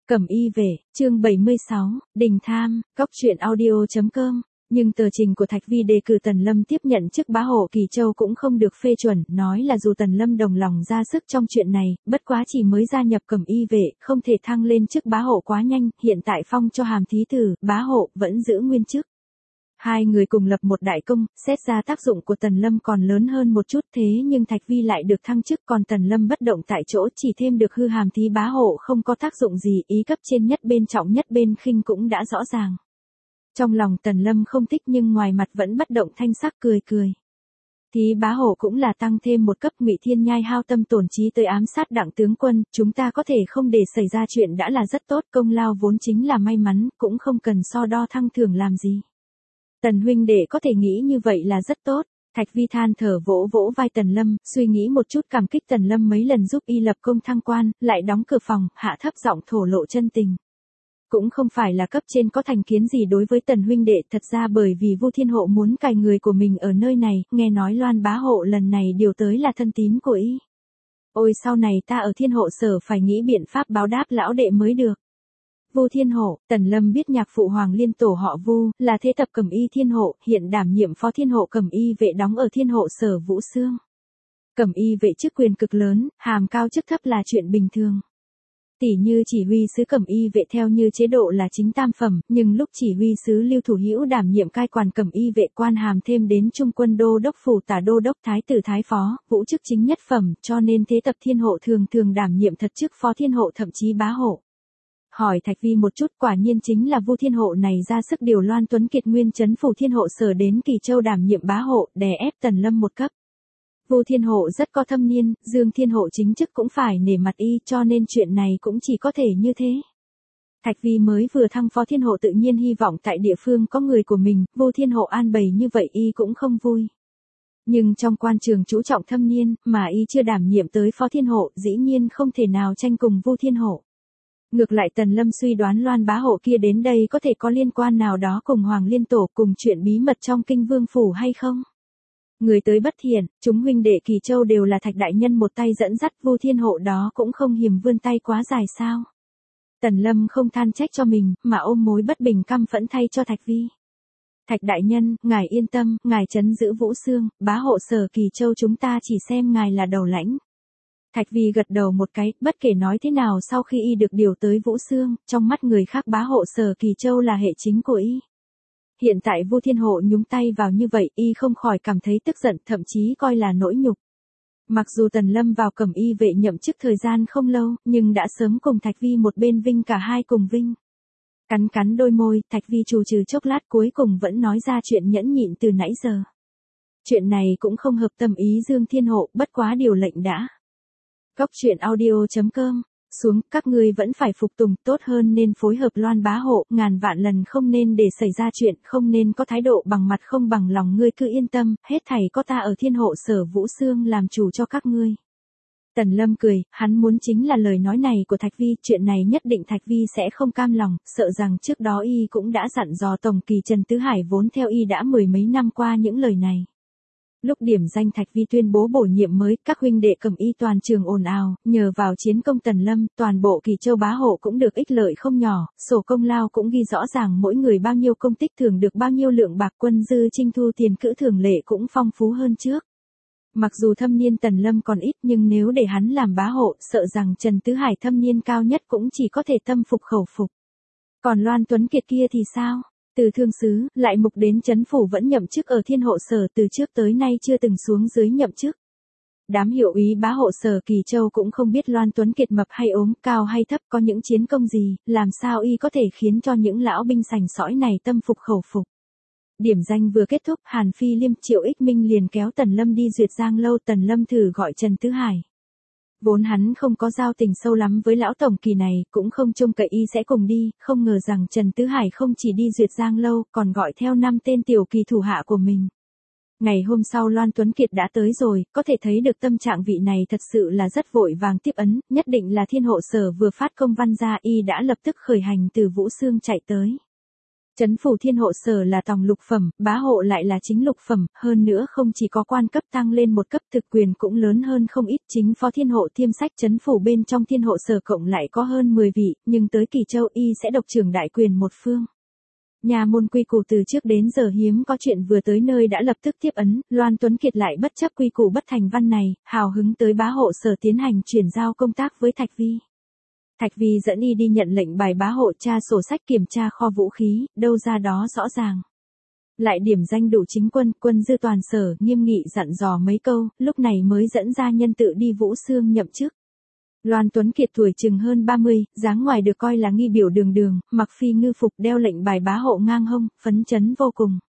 Cẩm y vệ, chương 76, Đình Tham, Cóc truyện audio.com. Nhưng tờ trình của Thạch Vi đề cử Tần Lâm tiếp nhận chức bá hộ Kỳ Châu cũng không được phê chuẩn, nói là dù Tần Lâm đồng lòng ra sức trong chuyện này, bất quá chỉ mới gia nhập Cẩm y vệ, không thể thăng lên chức bá hộ quá nhanh, hiện tại phong cho hàm thí tử, bá hộ, vẫn giữ nguyên chức. Hai người cùng lập một đại công, xét ra tác dụng của Tần Lâm còn lớn hơn một chút, thế nhưng Thạch Vi lại được thăng chức, còn Tần Lâm bất động tại chỗ, chỉ thêm được hư hàm thí bá hộ không có tác dụng gì, ý cấp trên nhất bên trọng nhất bên khinh cũng đã rõ ràng. Trong lòng Tần Lâm không thích nhưng ngoài mặt vẫn bất động thanh sắc cười cười. Thí bá hộ cũng là tăng thêm một cấp. Ngụy Thiên Nhai hao tâm tổn trí tới ám sát Đặng tướng quân, chúng ta có thể không để xảy ra chuyện đã là rất tốt, công lao vốn chính là may mắn, cũng không cần so đo thăng thưởng làm gì. Tần huynh đệ có thể nghĩ như vậy là rất tốt. Thạch Vi than thở vỗ vỗ vai Tần Lâm, suy nghĩ một chút cảm kích Tần Lâm mấy lần giúp y lập công thăng quan, lại đóng cửa phòng, hạ thấp giọng thổ lộ chân tình. Cũng không phải là cấp trên có thành kiến gì đối với Tần huynh đệ, thật ra bởi vì Vu Thiên Hộ muốn cài người của mình ở nơi này, nghe nói Loan bá hộ lần này điều tới là thân tín của y. Ôi sau này ta ở Thiên Hộ sở phải nghĩ biện pháp báo đáp lão đệ mới được. Vu Thiên Hộ, Tần Lâm biết nhạc phụ Hoàng Liên tổ họ Vu, là thế tập Cẩm y Thiên Hộ, hiện đảm nhiệm phó Thiên Hộ Cẩm y vệ đóng ở Thiên Hộ sở Vũ Xương. Cẩm y vệ chức quyền cực lớn, hàm cao chức thấp là chuyện bình thường. Tỷ như chỉ huy sứ Cẩm y vệ theo như chế độ là chính tam phẩm, nhưng lúc chỉ huy sứ Lưu Thủ Hữu đảm nhiệm cai quản Cẩm y vệ quan hàm thêm đến trung quân đô đốc phủ tả đô đốc thái tử thái phó, vũ chức chính nhất phẩm, cho nên thế tập Thiên Hộ thường thường đảm nhiệm thật chức phó Thiên Hộ thậm chí bá hộ. Hỏi Thạch Vi một chút, quả nhiên chính là Vu Thiên Hộ này ra sức điều Loan Tuấn Kiệt nguyên trấn phủ Thiên Hộ sở đến Kỳ Châu đảm nhiệm bá hộ, đè ép Tần Lâm một cấp. Vu Thiên Hộ rất có thâm niên, Dương Thiên Hộ chính chức cũng phải nể mặt y, cho nên chuyện này cũng chỉ có thể như thế. Thạch Vi mới vừa thăng phó Thiên Hộ tự nhiên hy vọng tại địa phương có người của mình, Vu Thiên Hộ an bày như vậy y cũng không vui. Nhưng trong quan trường chú trọng thâm niên, mà y chưa đảm nhiệm tới phó Thiên Hộ, dĩ nhiên không thể nào tranh cùng Vu Thiên Hộ. Ngược lại Tần Lâm suy đoán Loan bá hộ kia đến đây có thể có liên quan nào đó cùng Hoàng Liên tổ, cùng chuyện bí mật trong Kinh Vương phủ hay không? Người tới bất thiện, chúng huynh đệ Kỳ Châu đều là Thạch đại nhân một tay dẫn dắt, Vu Thiên Hộ đó cũng không hiềm vươn tay quá dài sao? Tần Lâm không than trách cho mình, mà ôm mối bất bình căm phẫn thay cho Thạch Vi. Thạch đại nhân, ngài yên tâm, ngài trấn giữ Vũ Xương, bá hộ sở Kỳ Châu chúng ta chỉ xem ngài là đầu lãnh. Thạch Vi gật đầu một cái, bất kể nói thế nào sau khi y được điều tới Vũ Xương, trong mắt người khác bá hộ sở Kỳ Châu là hệ chính của y. Hiện tại Vu Thiên Hộ nhúng tay vào như vậy, y không khỏi cảm thấy tức giận, thậm chí coi là nỗi nhục. Mặc dù Tần Lâm vào Cẩm y vệ nhậm chức thời gian không lâu, nhưng đã sớm cùng Thạch Vi một bên vinh, cả hai cùng vinh. Cắn cắn đôi môi, Thạch Vi trù trừ chốc lát cuối cùng vẫn nói ra chuyện nhẫn nhịn từ nãy giờ. Chuyện này cũng không hợp tâm ý Dương Thiên Hộ, bất quá điều lệnh đã. Cóc truyện audio.com. Xuống, các ngươi vẫn phải phục tùng, tốt hơn nên phối hợp Loan bá hộ, ngàn vạn lần không nên để xảy ra chuyện, không nên có thái độ bằng mặt không bằng lòng, ngươi cứ yên tâm, hết thảy có ta ở Thiên Hộ sở Vũ Xương làm chủ cho các ngươi. Tần Lâm cười, hắn muốn chính là lời nói này của Thạch Vi, chuyện này nhất định Thạch Vi sẽ không cam lòng, sợ rằng trước đó y cũng đã dặn dò Tổng kỳ Trần Tứ Hải vốn theo y đã mười mấy năm qua những lời này. Lúc điểm danh Thạch Vi tuyên bố bổ nhiệm mới, các huynh đệ Cẩm y toàn trường ồn ào, nhờ vào chiến công Tần Lâm, toàn bộ Kỳ Châu bá hộ cũng được ích lợi không nhỏ, sổ công lao cũng ghi rõ ràng mỗi người bao nhiêu công tích thường được bao nhiêu lượng bạc, quân dư trinh thu tiền cữ thường lệ cũng phong phú hơn trước. Mặc dù thâm niên Tần Lâm còn ít nhưng nếu để hắn làm bá hộ, sợ rằng Trần Tứ Hải thâm niên cao nhất cũng chỉ có thể tâm phục khẩu phục. Còn Loan Tuấn Kiệt kia thì sao? Từ thương sứ, lại mục đến trấn phủ vẫn nhậm chức ở Thiên Hộ sở, từ trước tới nay chưa từng xuống dưới nhậm chức. Đám hiệu úy bá hộ sở Kỳ Châu cũng không biết Loan Tuấn Kiệt mập hay ốm, cao hay thấp, có những chiến công gì, làm sao y có thể khiến cho những lão binh sành sỏi này tâm phục khẩu phục. Điểm danh vừa kết thúc, Hàn Phi Liêm Triệu Ích Minh liền kéo Tần Lâm đi duyệt Giang lâu, Tần Lâm thử gọi Trần Tứ Hải. Vốn hắn không có giao tình sâu lắm với lão tổng kỳ này, cũng không trông cậy y sẽ cùng đi, không ngờ rằng Trần Tứ Hải không chỉ đi duyệt Giang lâu, còn gọi theo 5 tên tiểu kỳ thủ hạ của mình. Ngày hôm sau Loan Tuấn Kiệt đã tới rồi, có thể thấy được tâm trạng vị này thật sự là rất vội vàng tiếp ấn, nhất định là Thiên Hộ sở vừa phát công văn ra, y đã lập tức khởi hành từ Vũ Xương chạy tới. Trấn phủ thiên hộ sở là tòng lục phẩm, bá hộ lại là chính lục phẩm, hơn nữa không chỉ có quan cấp tăng lên một cấp, thực quyền cũng lớn hơn không ít. Chính phó thiên hộ Thiêm Sách trấn phủ bên trong thiên hộ sở cộng lại có hơn 10 vị, nhưng tới Kỳ Châu y sẽ độc trưởng đại quyền một phương. Nhà môn quy củ từ trước đến giờ hiếm có chuyện vừa tới nơi đã lập tức tiếp ấn, Loan Tuấn Kiệt lại bất chấp quy củ bất thành văn này, hào hứng tới bá hộ sở tiến hành chuyển giao công tác với Thạch Vi. Thạch Vi dẫn y đi nhận lệnh bài bá hộ, tra sổ sách, kiểm tra kho vũ khí, đâu ra đó rõ ràng. Lại điểm danh đủ chính quân, quân dư toàn sở, nghiêm nghị dặn dò mấy câu, lúc này mới dẫn ra nhân tự đi Vũ Xương nhậm chức. Loan Tuấn Kiệt tuổi chừng hơn 30, dáng ngoài được coi là nghi biểu đường đường, mặc phi ngư phục, đeo lệnh bài bá hộ ngang hông, phấn chấn vô cùng.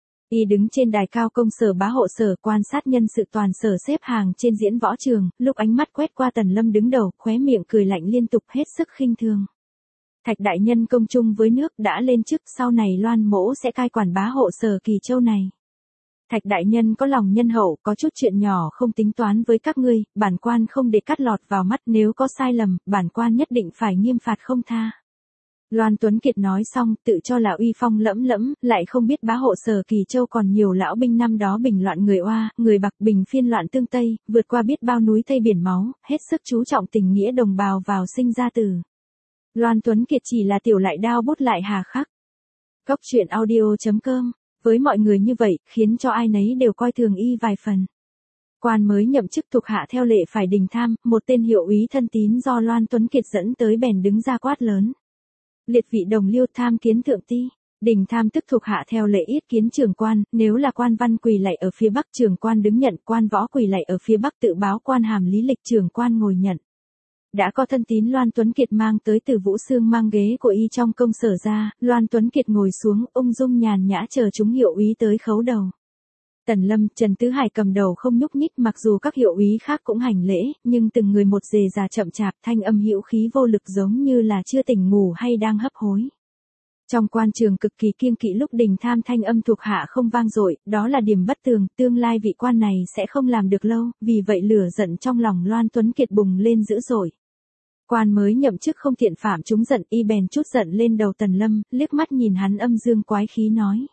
Y đứng trên đài cao công sở bá hộ sở, quan sát nhân sự toàn sở xếp hàng trên diễn võ trường, lúc ánh mắt quét qua Tần Lâm đứng đầu, khóe miệng cười lạnh liên tục, hết sức khinh thường. Thạch đại nhân công chung với nước, đã lên chức, sau này Loan mỗ sẽ cai quản bá hộ sở Kỳ Châu này. Thạch đại nhân có lòng nhân hậu, có chút chuyện nhỏ không tính toán với các ngươi, bản quan không để cắt lọt vào mắt, nếu có sai lầm, bản quan nhất định phải nghiêm phạt không tha. Loan Tuấn Kiệt nói xong, tự cho là uy phong lẫm lẫm, lại không biết bá hộ sở Kỳ Châu còn nhiều lão binh năm đó bình loạn người Oa, người Bạc, bình phiên loạn tương Tây, vượt qua biết bao núi Tây biển máu, hết sức chú trọng tình nghĩa đồng bào vào sinh ra tử. Loan Tuấn Kiệt chỉ là tiểu lại đao bút lại hà khắc. Cốc truyện audio.com, với mọi người như vậy, khiến cho ai nấy đều coi thường y vài phần. Quan mới nhậm chức thuộc hạ theo lệ phải đình tham, một tên hiệu úy thân tín do Loan Tuấn Kiệt dẫn tới bèn đứng ra quát lớn. Liệt vị đồng liêu, tham kiến thượng ti. Đình tham tức thuộc hạ theo lệ yết kiến trưởng quan, nếu là quan văn quỳ lạy ở phía bắc trưởng quan đứng nhận, quan võ quỳ lạy ở phía bắc tự báo quan hàm lý lịch trưởng quan ngồi nhận. Đã có thân tín Loan Tuấn Kiệt mang tới từ Vũ Xương mang ghế của y trong công sở ra, Loan Tuấn Kiệt ngồi xuống, ung dung nhàn nhã chờ chúng hiệu úy tới khấu đầu. Tần Lâm, Trần Tứ Hải cầm đầu không nhúc nhích, mặc dù các hiệu úy khác cũng hành lễ, nhưng từng người một dề già chậm chạp, thanh âm hữu khí vô lực giống như là chưa tỉnh ngủ hay đang hấp hối. Trong quan trường cực kỳ kiêng kỵ lúc đình tham thanh âm thuộc hạ không vang dội, đó là điểm bất tường, tương lai vị quan này sẽ không làm được lâu, vì vậy lửa giận trong lòng Loan Tuấn Kiệt bùng lên dữ dội. Quan mới nhậm chức không thiện phạm chúng giận, y bèn chút giận lên đầu Tần Lâm, liếc mắt nhìn hắn âm dương quái khí nói.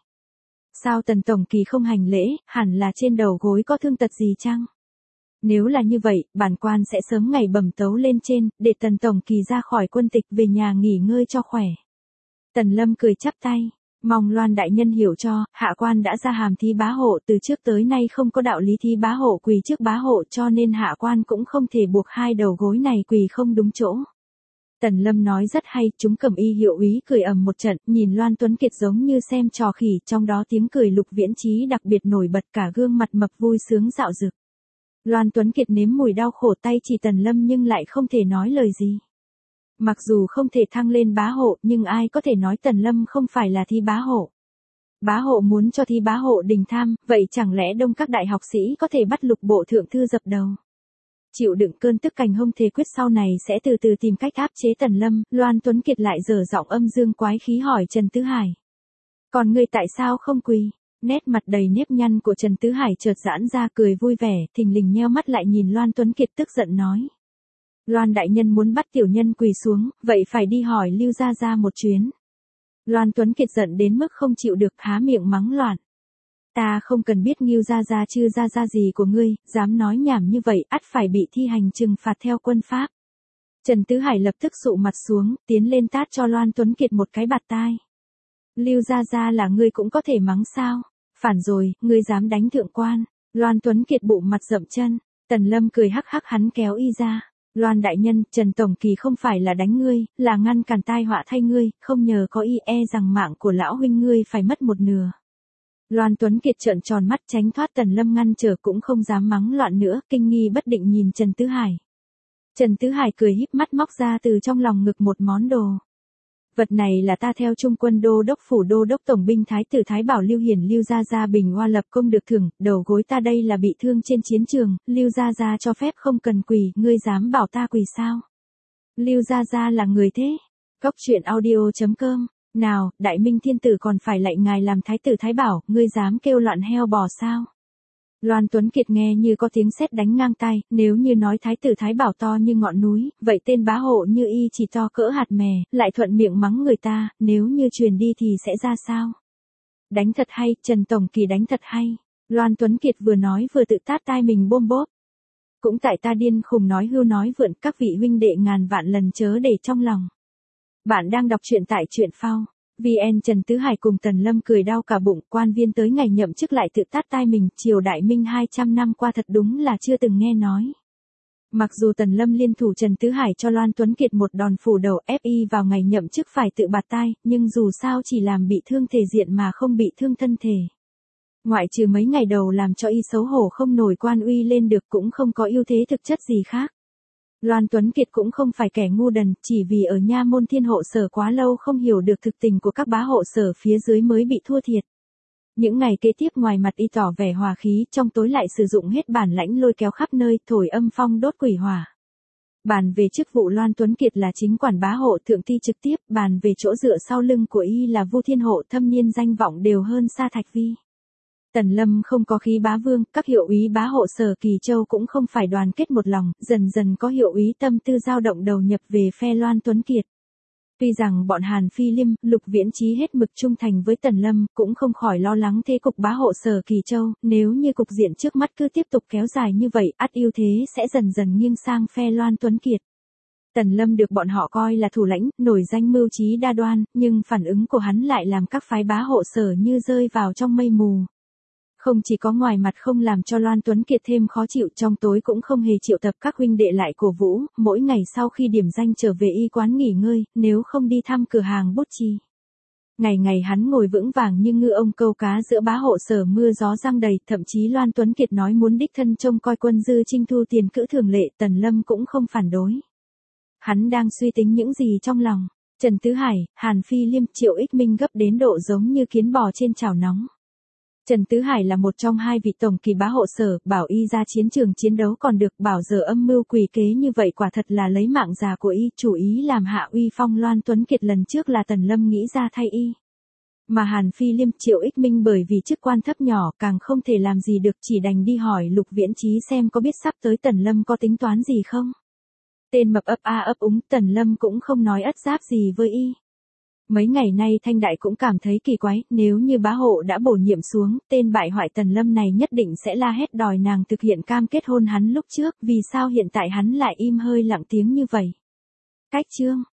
Sao Tần Tổng Kỳ không hành lễ, hẳn là trên đầu gối có thương tật gì chăng? Nếu là như vậy, bản quan sẽ sớm ngày bẩm tấu lên trên, để Tần Tổng Kỳ ra khỏi quân tịch về nhà nghỉ ngơi cho khỏe. Tần Lâm cười chắp tay, mong Loan đại nhân hiểu cho, hạ quan đã ra hàm thi bá hộ, từ trước tới nay không có đạo lý thi bá hộ quỳ trước bá hộ, cho nên hạ quan cũng không thể buộc hai đầu gối này quỳ không đúng chỗ. Tần Lâm nói rất hay, chúng cầm y hiệu úy cười ầm một trận, nhìn Loan Tuấn Kiệt giống như xem trò khỉ, trong đó tiếng cười Lục Viễn Chí đặc biệt nổi bật, cả gương mặt mập vui sướng dạo dực. Loan Tuấn Kiệt nếm mùi đau khổ, tay chỉ Tần Lâm nhưng lại không thể nói lời gì. Mặc dù không thể thăng lên bá hộ, nhưng ai có thể nói Tần Lâm không phải là thi bá hộ. Bá hộ muốn cho thi bá hộ đình tham, vậy chẳng lẽ đông các đại học sĩ có thể bắt Lục bộ thượng thư dập đầu? Chịu đựng cơn tức cành hông thề quyết sau này sẽ từ từ tìm cách áp chế Tần Lâm, Loan Tuấn Kiệt lại dở giọng âm dương quái khí hỏi Trần Tứ Hải. Còn ngươi tại sao không quỳ? Nét mặt đầy nếp nhăn của Trần Tứ Hải chợt giãn ra, cười vui vẻ, thình lình nheo mắt lại nhìn Loan Tuấn Kiệt tức giận nói. Loan đại nhân muốn bắt tiểu nhân quỳ xuống, vậy phải đi hỏi Lưu Gia Gia một chuyến. Loan Tuấn Kiệt giận đến mức không chịu được, há miệng mắng loạn. Ta không cần biết Ngưu Gia Gia chư Gia Gia gì của ngươi, dám nói nhảm như vậy, ắt phải bị thi hành trừng phạt theo quân pháp. Trần Tứ Hải lập tức sụ mặt xuống, tiến lên tát cho Loan Tuấn Kiệt một cái bạt tai. Lưu Gia Gia là ngươi cũng có thể mắng sao? Phản rồi, ngươi dám đánh thượng quan. Loan Tuấn Kiệt bụng mặt dậm chân. Tần Lâm cười hắc hắc, hắn kéo y ra. Loan đại nhân, Trần Tổng Kỳ không phải là đánh ngươi, là ngăn cản tai họa thay ngươi, không nhờ có y e rằng mạng của lão huynh ngươi phải mất một nửa. Loan Tuấn Kiệt trợn tròn mắt tránh thoát Tần Lâm ngăn trở, cũng không dám mắng loạn nữa, kinh nghi bất định nhìn Trần Tứ Hải. Trần Tứ Hải cười híp mắt móc ra từ trong lòng ngực một món đồ. Vật này là ta theo Trung quân đô đốc phủ đô đốc tổng binh thái tử Thái Bảo Lưu Hiển Lưu Gia Gia bình oa lập công được thưởng, đầu gối ta đây là bị thương trên chiến trường, Lưu Gia Gia cho phép không cần quỳ, ngươi dám bảo ta quỳ sao? Lưu Gia Gia là người thế? Cốc truyện audio.com. Nào, Đại Minh Thiên Tử còn phải lạy ngài làm thái tử Thái Bảo, ngươi dám kêu loạn heo bò sao? Loan Tuấn Kiệt nghe như có tiếng sét đánh ngang tai, nếu như nói thái tử Thái Bảo to như ngọn núi, vậy tên bá hộ như y chỉ to cỡ hạt mè, lại thuận miệng mắng người ta, nếu như truyền đi thì sẽ ra sao? Đánh thật hay, Trần Tổng Kỳ đánh thật hay. Loan Tuấn Kiệt vừa nói vừa tự tát tai mình bôm bốp. Cũng tại ta điên khùng nói hưu nói vượn, các vị huynh đệ ngàn vạn lần chớ để trong lòng. Bạn đang đọc truyện tại truyện phao. VN. Trần Tứ Hải cùng Tần Lâm cười đau cả bụng, quan viên tới ngày nhậm chức lại tự tát tai mình, triều đại Minh 200 năm qua thật đúng là chưa từng nghe nói. Mặc dù Tần Lâm liên thủ Trần Tứ Hải cho Loan Tuấn Kiệt một đòn phủ đầu ép y vào ngày nhậm chức phải tự bạt tai, nhưng dù sao chỉ làm bị thương thể diện mà không bị thương thân thể. Ngoại trừ mấy ngày đầu làm cho y xấu hổ không nổi quan uy lên được cũng không có ưu thế thực chất gì khác. Loan Tuấn Kiệt cũng không phải kẻ ngu đần, chỉ vì ở nha môn Thiên Hộ Sở quá lâu không hiểu được thực tình của các bá hộ sở phía dưới mới bị thua thiệt. Những ngày kế tiếp ngoài mặt y tỏ vẻ hòa khí, trong tối lại sử dụng hết bản lãnh lôi kéo khắp nơi, thổi âm phong đốt quỷ hỏa. Bàn về chức vụ Loan Tuấn Kiệt là chính quản bá hộ thượng thi trực tiếp, bàn về chỗ dựa sau lưng của y là Vu Thiên Hộ, thâm niên danh vọng đều hơn xa Thạch Vi. Tần Lâm không có khí bá vương, các hiệu úy bá hộ sở Kỳ Châu cũng không phải đoàn kết một lòng, dần dần có hiệu úy tâm tư dao động đầu nhập về phe Loan Tuấn Kiệt. Tuy rằng bọn Hàn Phi Liêm, Lục Viễn Chí hết mực trung thành với Tần Lâm, cũng không khỏi lo lắng thế cục bá hộ sở Kỳ Châu, nếu như cục diện trước mắt cứ tiếp tục kéo dài như vậy, ắt ưu thế sẽ dần dần nghiêng sang phe Loan Tuấn Kiệt. Tần Lâm được bọn họ coi là thủ lãnh, nổi danh mưu trí đa đoan, nhưng phản ứng của hắn lại làm các phái bá hộ sở như rơi vào trong mây mù. Không chỉ có ngoài mặt không làm cho Loan Tuấn Kiệt thêm khó chịu, trong tối cũng không hề triệu tập các huynh đệ lại cổ vũ, mỗi ngày sau khi điểm danh trở về y quán nghỉ ngơi, nếu không đi thăm cửa hàng bút chì. Ngày ngày hắn ngồi vững vàng như ngư ông câu cá giữa bá hộ sở mưa gió giăng đầy, thậm chí Loan Tuấn Kiệt nói muốn đích thân trông coi Quân Dư Trinh thu tiền cữ thường lệ, Tần Lâm cũng không phản đối. Hắn đang suy tính những gì trong lòng, Trần Tứ Hải, Hàn Phi Liêm, Triệu Ích Minh gấp đến độ giống như kiến bò trên chảo nóng. Trần Tứ Hải là một trong hai vị tổng kỳ bá hộ sở, bảo y ra chiến trường chiến đấu còn được, bảo giờ âm mưu quỷ kế như vậy quả thật là lấy mạng già của y, chủ ý làm hạ uy phong Loan Tuấn Kiệt lần trước là Tần Lâm nghĩ ra thay y. Mà Hàn Phi Liêm, Triệu Ích Minh bởi vì chức quan thấp nhỏ càng không thể làm gì được, chỉ đành đi hỏi Lục Viễn Chí xem có biết sắp tới Tần Lâm có tính toán gì không. Tên mập ấp a ấp úng, Tần Lâm cũng không nói ất giáp gì với y. Mấy ngày nay Thanh Đại cũng cảm thấy kỳ quái, nếu như bá hộ đã bổ nhiệm xuống, tên bại hoại Tần Lâm này nhất định sẽ la hét đòi nàng thực hiện cam kết hôn hắn lúc trước, vì sao hiện tại hắn lại im hơi lặng tiếng như vậy. Cách chương